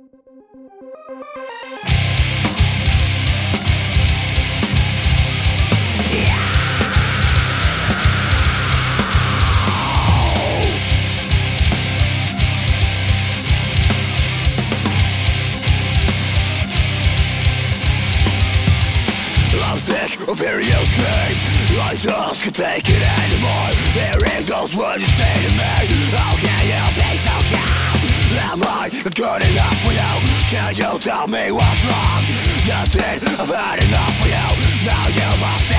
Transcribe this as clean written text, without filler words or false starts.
I'm sick of hearing you scream. I just can't take it anymore. Here it goes what you say to me. How can you be so calm? Am I good enough for you? Can you tell me what's wrong? That's it, I've had enough for you. Now you must